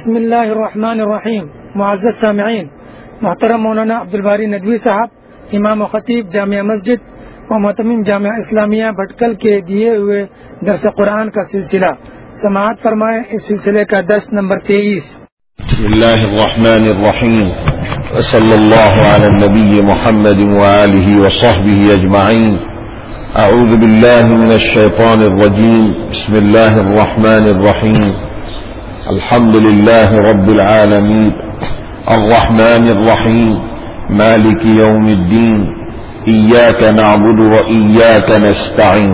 بسم اللہ الرحمن الرحیم. معزز سامعین، محترم مولانا عبدالباری ندوی صاحب، امام و خطیب جامعہ مسجد و محتمم جامعہ اسلامیہ بھٹکل کے دیے ہوئے درس قرآن کا سلسلہ سماعت فرمائیں. اس سلسلے کا درس نمبر 23. بسم اللہ الرحمن الرحیم وصلی اللہ علی النبی محمد وآلہ وصحبہ اجمعین. اعوذ باللہ من الشیطان الرجیم. بسم اللہ الرحمن الرحیم. الحمد للہ رب العالمین الرحمن الرحیم مالک یوم الدین ایاک نعبد و ایاک نستعین.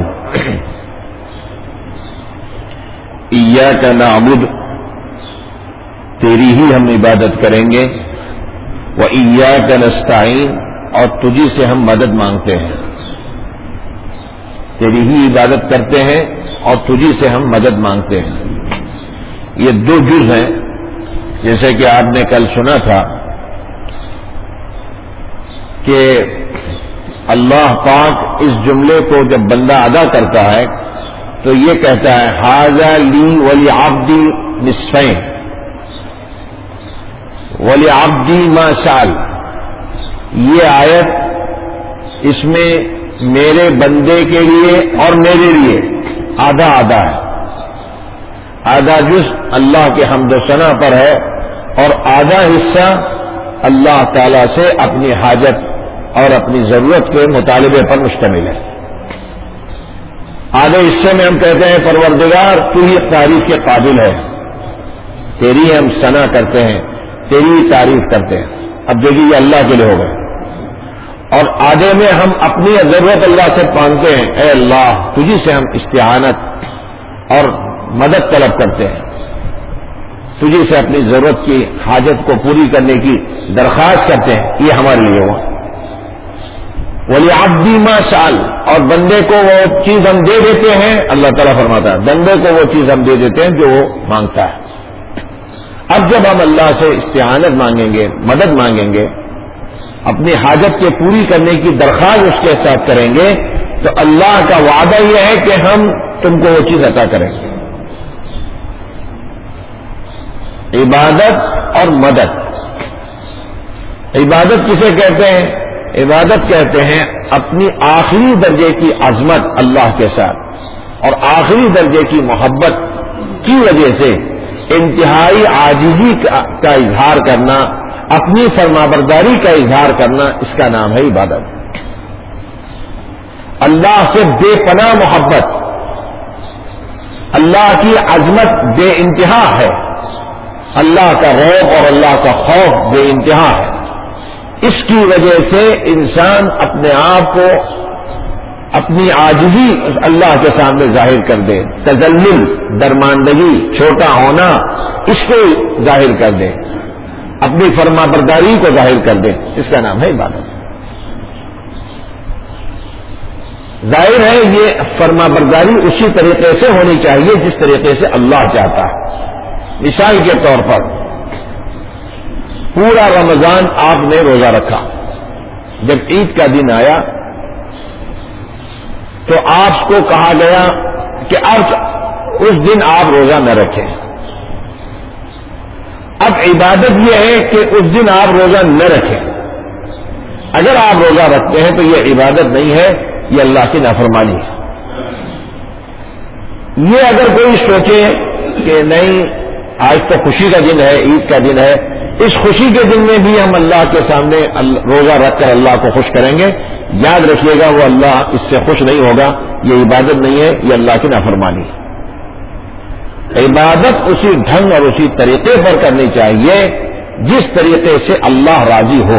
ایاک نعبد، تیری ہی ہم عبادت کریں گے، و ایاک نستعین، اور تجھی سے ہم مدد مانگتے ہیں. تیری ہی عبادت کرتے ہیں اور تجھی سے ہم مدد مانگتے ہیں. یہ دو جز ہیں. جیسے کہ آپ نے کل سنا تھا کہ اللہ پاک اس جملے کو جب بندہ ادا کرتا ہے تو یہ کہتا ہے ھذا لی ولعبدی نصفین ولعبدی ما سأل. یہ آیت اس میں میرے بندے کے لیے اور میرے لیے آدھا آدھا ہے. آدھا جز اللہ کے حمد و ثنا پر ہے اور آدھا حصہ اللہ تعالی سے اپنی حاجت اور اپنی ضرورت کے مطالبے پر مشتمل ہے. آدھے حصے میں ہم کہتے ہیں پروردگار تو ہی تعریف کے قابل ہے، تیری ہم ثنا کرتے ہیں، تیری تعریف کرتے ہیں. اب دیکھیے یہ اللہ کے لیے ہو گئے. اور آدھے میں ہم اپنی ضرورت اللہ سے مانگتے ہیں، اے اللہ تجھی سے ہم استعانت اور مدد طلب کرتے ہیں، تجھی سے اپنی ضرورت کی حاجت کو پوری کرنے کی درخواست کرتے ہیں. یہ ہمارے لیے ہوا. وَلِعَبْدِي مَا سَأَلَ، اور بندے کو وہ چیز ہم دے دیتے ہیں. اللہ تعالیٰ فرماتا ہے بندے کو وہ چیز ہم دے دیتے ہیں جو وہ مانگتا ہے. اب جب ہم اللہ سے استعانت مانگیں گے، مدد مانگیں گے، اپنی حاجت کے پوری کرنے کی درخواست اس کے ساتھ کریں گے تو اللہ کا وعدہ یہ ہے کہ ہم تم کو وہ چیز عطا کریں گے. عبادت اور مدد. عبادت کسے کہتے ہیں؟ عبادت کہتے ہیں اپنی آخری درجے کی عظمت اللہ کے ساتھ اور آخری درجے کی محبت کی وجہ سے انتہائی عاجزی کا اظہار کرنا، اپنی فرمانبرداری کا اظہار کرنا، اس کا نام ہے عبادت. اللہ سے بے پناہ محبت، اللہ کی عظمت بے انتہا ہے، اللہ کا رعب اور اللہ کا خوف بے انتہا ہے. اس کی وجہ سے انسان اپنے آپ کو اپنی عاجزی اللہ کے سامنے ظاہر کر دے، تذلل، درماندگی، چھوٹا ہونا، اس کو ظاہر کر دے، اپنی فرمانبرداری کو ظاہر کر دے. اس کا نام ہے عبادت. ظاہر ہے یہ فرمانبرداری اسی طریقے سے ہونی چاہیے جس طریقے سے اللہ چاہتا ہے. مثال کے طور پر پورا رمضان آپ نے روزہ رکھا، جب عید کا دن آیا تو آپ کو کہا گیا کہ اب اس دن آپ روزہ نہ رکھیں. اب عبادت یہ ہے کہ اس دن آپ روزہ نہ رکھیں. اگر آپ روزہ رکھتے ہیں تو یہ عبادت نہیں ہے، یہ اللہ کی نافرمانی ہے. یہ اگر کوئی سوچے کہ نہیں آج تو خوشی کا دن ہے، عید کا دن ہے، اس خوشی کے دن میں بھی ہم اللہ کے سامنے روزہ رکھ کر اللہ کو خوش کریں گے، یاد رکھیے گا وہ اللہ اس سے خوش نہیں ہوگا. یہ عبادت نہیں ہے، یہ اللہ کی نافرمانی ہے. عبادت اسی ڈھنگ اور اسی طریقے پر کرنی چاہیے جس طریقے سے اللہ راضی ہو.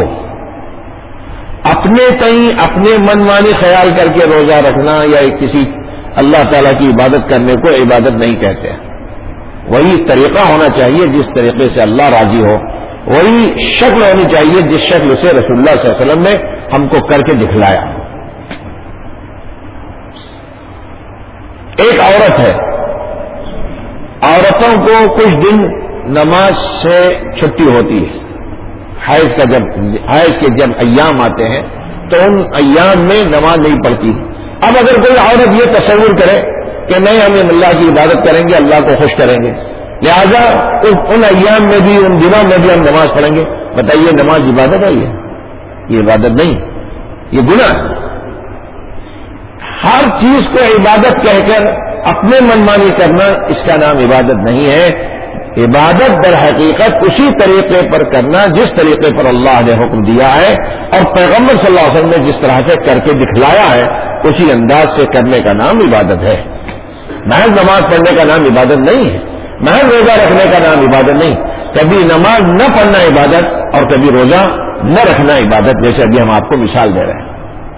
اپنے کہیں اپنے من مانی خیال کر کے روزہ رکھنا یا کسی اللہ تعالیٰ کی عبادت کرنے کو عبادت نہیں کہتے. وہی طریقہ ہونا چاہیے جس طریقے سے اللہ راضی ہو، وہی شکل ہونی چاہیے جس شکل سے رسول اللہ صلی اللہ علیہ وسلم نے ہم کو کر کے دکھلایا. ایک عورت ہے، عورتوں کو کچھ دن نماز سے چھٹی ہوتی ہے. حیض کے جب ایام آتے ہیں تو ان ایام میں نماز نہیں پڑھتی. اب اگر کوئی عورت یہ تصور کرے کہ نہیں ہم اللہ کی عبادت کریں گے، اللہ کو خوش کریں گے، لہذا ان ایام میں بھی ان دنوں میں بھی ہم نماز پڑھیں گے. بتائیے نماز عبادت ہے؟ یہ عبادت نہیں، یہ گناہ ہے. ہر چیز کو عبادت کہہ کر اپنے منمانی کرنا اس کا نام عبادت نہیں ہے. عبادت در حقیقت اسی طریقے پر کرنا جس طریقے پر اللہ نے حکم دیا ہے اور پیغمبر صلی اللہ علیہ وسلم نے جس طرح سے کر کے دکھلایا ہے اسی انداز سے کرنے کا نام عبادت ہے. محض نماز پڑھنے کا نام عبادت نہیں ہے، محض روزہ رکھنے کا نام عبادت نہیں. کبھی نماز نہ پڑھنا عبادت اور کبھی روزہ نہ رکھنا عبادت، جیسے ابھی ہم آپ کو مثال دے رہے ہیں.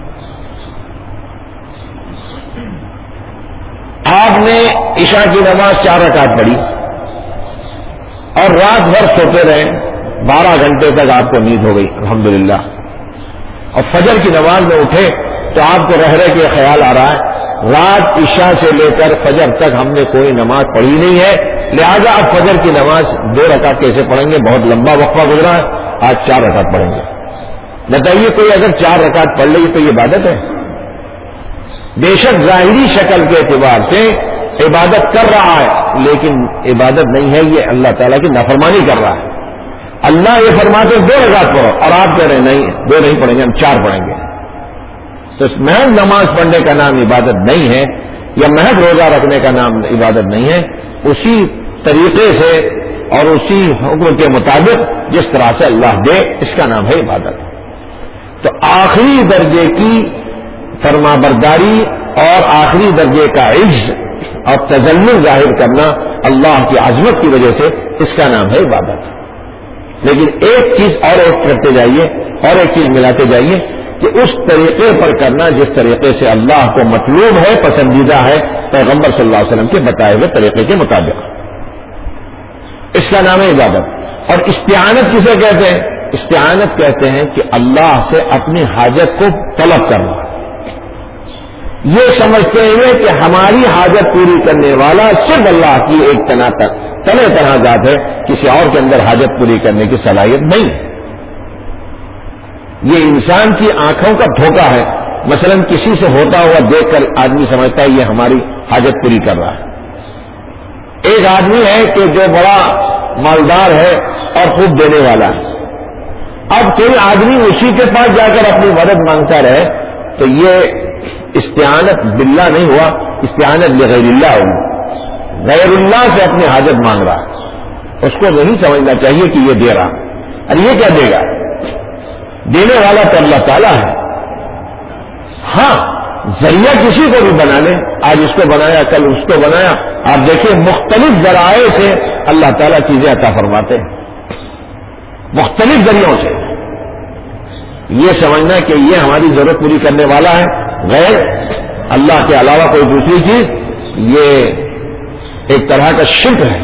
آپ نے عشاء کی نماز 4 رکعت پڑھی اور رات بھر سوتے رہے، 12 گھنٹے تک آپ کو نیند ہو گئی الحمدللہ، اور فجر کی نماز میں اٹھے تو آپ کو رہ کے خیال آ رہا ہے رات عشاء سے لے کر فجر تک ہم نے کوئی نماز پڑھی نہیں ہے، لہذا اب فجر کی نماز 2 رکعت کیسے پڑھیں گے؟ بہت لمبا وقفہ گزرا ہے، آج 4 رکعت پڑھیں گے. بتائیے کوئی اگر 4 رکعت پڑھ لے تو یہ عبادت ہے؟ بے شک ظاہری شکل کے اعتبار سے عبادت کر رہا ہے لیکن عبادت نہیں ہے، یہ اللہ تعالیٰ کی نافرمانی کر رہا ہے. اللہ یہ فرماتے 2 رکعت پڑھو اور آپ کہہ رہے ہیں نہیں 2 نہیں پڑھیں گے، ہم 4 پڑھیں گے. تو محض نماز پڑھنے کا نام عبادت نہیں ہے یا محض روزہ رکھنے کا نام عبادت نہیں ہے. اسی طریقے سے اور اسی حکم کے مطابق جس طرح سے اللہ دے اس کا نام ہے عبادت. تو آخری درجے کی فرما برداری اور آخری درجے کا عجز اور تذلل ظاہر کرنا اللہ کی عظمت کی وجہ سے اس کا نام ہے عبادت. لیکن ایک چیز اور ایک کرتے جائیے اور ایک چیز ملاتے جائیے کہ اس طریقے پر کرنا جس طریقے سے اللہ کو مطلوب ہے، پسندیدہ ہے پیغمبر صلی اللہ علیہ وسلم کے بتائے ہوئے طریقے کے مطابق، اس کا نام ہے عبادت. اور استعانت کسے کہتے ہیں؟ استعانت کہتے ہیں کہ اللہ سے اپنی حاجت کو طلب کرنا، یہ سمجھتے ہوئے کہ ہماری حاجت پوری کرنے والا صرف اللہ کی ایک تنہا ذات ہے، کسی اور کے اندر حاجت پوری کرنے کی صلاحیت نہیں. یہ انسان کی آنکھوں کا دھوکہ ہے. مثلا کسی سے ہوتا ہوا دیکھ کر آدمی سمجھتا ہے یہ ہماری حاجت پوری کر رہا ہے. ایک آدمی ہے کہ جو بڑا مالدار ہے اور خوب دینے والا ہے، اب کوئی آدمی اسی کے پاس جا کر اپنی مدد مانگتا رہے تو یہ استعانت باللہ نہیں ہوا، استعانت لغیر اللہ ہوئی. غیر اللہ سے اپنی حاجت مانگ رہا ہے، اس کو نہیں سمجھنا چاہیے کہ یہ دے رہا. اور یہ کیا دے گا؟ دینے والا تو اللہ تعالیٰ ہے. ہاں ذریعہ کسی کو بھی بنا لے، آج اس کو بنایا کل اس کو بنایا. آپ دیکھیں مختلف ذرائع سے اللہ تعالیٰ چیزیں عطا فرماتے ہیں، مختلف ذریعوں سے. یہ سمجھنا کہ یہ ہماری ضرورت پوری کرنے والا ہے غیر اللہ کے علاوہ کوئی دوسری چیز، یہ ایک طرح کا شرک ہے.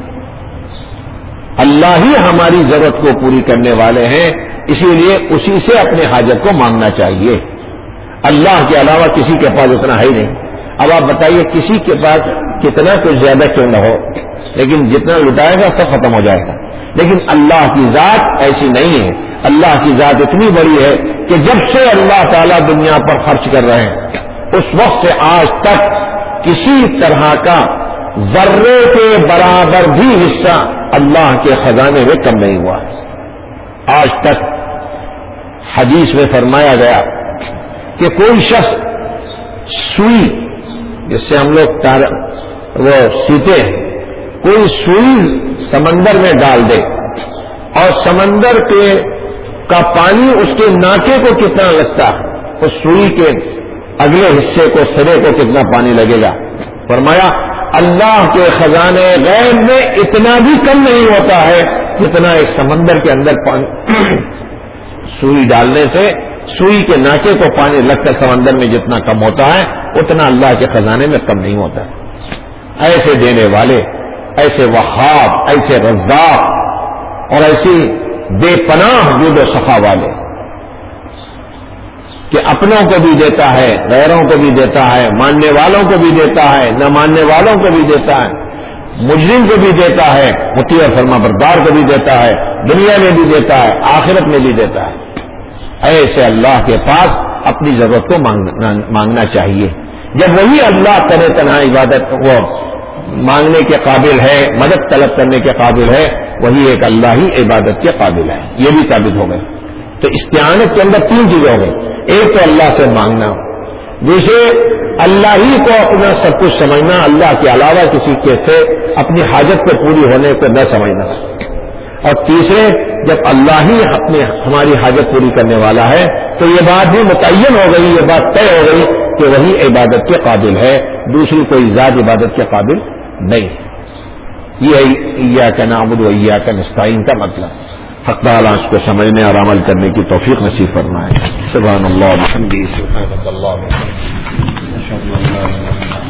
اللہ ہی ہماری ضرورت کو پوری کرنے والے ہیں، اسی لیے اسی سے اپنے حاجت کو مانگنا چاہیے. اللہ کے علاوہ کسی کے پاس اتنا ہے ہی نہیں. اب آپ بتائیے کسی کے پاس کتنا کچھ زیادہ کیوں نہ ہو، لیکن جتنا لٹائے گا سب ختم ہو جائے گا. لیکن اللہ کی ذات ایسی نہیں ہے. اللہ کی ذات اتنی بڑی ہے کہ جب سے اللہ تعالیٰ دنیا پر خرچ کر رہے ہیں اس وقت سے آج تک کسی طرح کا ذرے کے برابر بھی حصہ اللہ کے خزانے میں کم نہیں ہوا. آج تک حدیث میں فرمایا گیا کہ کوئی شخص سوئی جس سے ہم لوگ وہ سیتے ہیں، کوئی سوئی سمندر میں ڈال دے اور سمندر کا پانی اس کے ناکے کو کتنا لگتا ہے، اس سوئی کے اگلے حصے کو سرے کو کتنا پانی لگے گا. فرمایا اللہ کے خزانے غیب میں اتنا بھی کم نہیں ہوتا ہے جتنا ایک سمندر کے اندر پانی سوئی ڈالنے سے سوئی کے ناکے کو پانی لگ کر سمندر میں جتنا کم ہوتا ہے اتنا اللہ کے خزانے میں کم نہیں ہوتا. ایسے دینے والے، ایسے وہاب، ایسے رزاق اور ایسی بے پناہ جود و صفا والے کہ اپنوں کو بھی دیتا ہے، غیروں کو بھی دیتا ہے، ماننے والوں کو بھی دیتا ہے، نہ ماننے والوں کو بھی دیتا ہے، مجرم کو بھی دیتا ہے، مطیع اور فرما بردار کو بھی دیتا ہے، دنیا میں بھی دیتا ہے، آخرت میں بھی دیتا ہے. ایسے اللہ کے پاس اپنی ضرورت کو مانگنا چاہیے. جب وہی اللہ کرے تنہا عبادت وہ مانگنے کے قابل ہے، مدد طلب کرنے کے قابل ہے، وہی ایک اللہ ہی عبادت کے قابل ہے. یہ بھی ثابت ہو گئے. تو استعانت کے اندر 3 چیزیں ہو گئی. ایک تو اللہ سے مانگنا، دوسرے اللہ ہی کو اپنا سب کچھ سمجھنا، اللہ کے علاوہ کسی کے سے اپنی حاجت کو پوری ہونے کو نہ سمجھنا، اور تیسرے جب اللہ ہی ہماری حاجت پوری کرنے والا ہے تو یہ بات بھی متعین ہو گئی، یہ بات طے ہو گئی کہ وہی عبادت کے قابل ہے، دوسری کوئی ذات عبادت کے قابل نہیں. یہ ایاک نعبد و ایاک نستعین کا مطلب. حق تعالیٰ اس کو سمجھنے اور عمل کرنے کی توفیق نصیب فرمائے. سبحان اللہ و بحمدہ، سبحان اللہ.